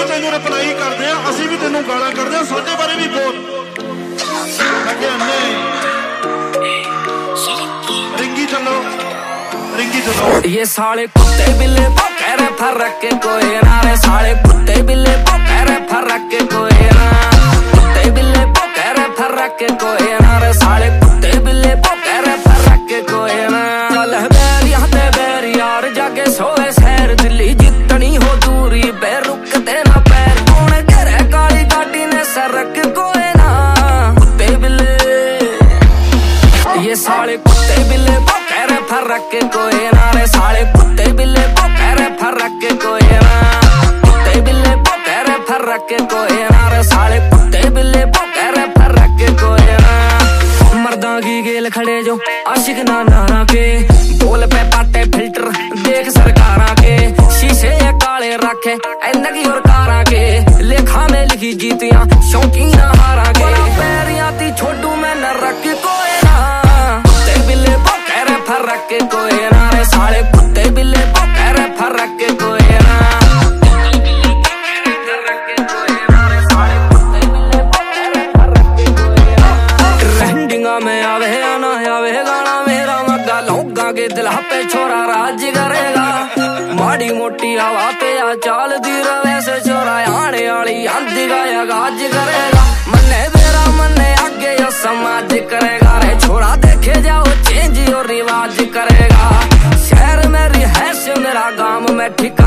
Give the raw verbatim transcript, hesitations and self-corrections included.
तेनू रिप्लाई करते हैं, असी भी तेनू गाला करते हैं, साडे बारे भी बोल। मैं क्या नहीं रिंगी चलो रिंगी चलो। ये साले कुत्ते बिल्ले भौंके रे फरक के कोई ना रे, साले कुत्ते बिल्ले भौंके रे फरक के कोई ना, कुत्ते बिल्ले भौंके रे फरक के कोई ना रे, साले कुत्ते बिल्ले भौंके रे फरक के कोई ना। चल बैर यहाँ ते बैर यार जाके सोए शहर, दिल्ली जितनी हो दूरी बे रुकते ना पैर, कौन घेरे काली गाड़ी ने सरक कोई ना, कुत्ते बिल्ले ये साले कुत्ते बिल्ले भौंके रे फरक के कोई ना रे, साले कुत्ते बिल्ले भौंके रे फरक के कोई ना, कुत्ते बिल्ले भौंके रे फरक के कोई ना रे, साले कुत्ते बिल्ले भौंके रे फरक के कोई ना। मर्दा की गेल खड़े जो आशिक ना नारा के, बोल पे पाटे फिल्टर देख सरकारा के, शीशे ये काले रखे नगी और कारा के, लेखा में लिखी जीतियां शौकीन हारा के, पैरियां ती छोटू में न रख कोई ना, कुत्ते बिल्ले भौंके रे फरक के कोई ना रे, साले कुत्ते बिल्ले भौंके रे फरक के कोई ना। ट्रेंडिंगा में आवे ना आवे गाना मेरा, मग्गा लोगा के दिल पे छोरा राज करेगा, माड़ी मोटी हवा पे आ चाल दी रवे से छोरा आने वाली आंधी गाया गाज करेगा, मन्ने तेरा मन्ने आगे यो समाज करेगा रे, छोरा देखे जाओ चेंज और रिवाज करेगा, शहर में रिहाइश मेरा गांव में ठिका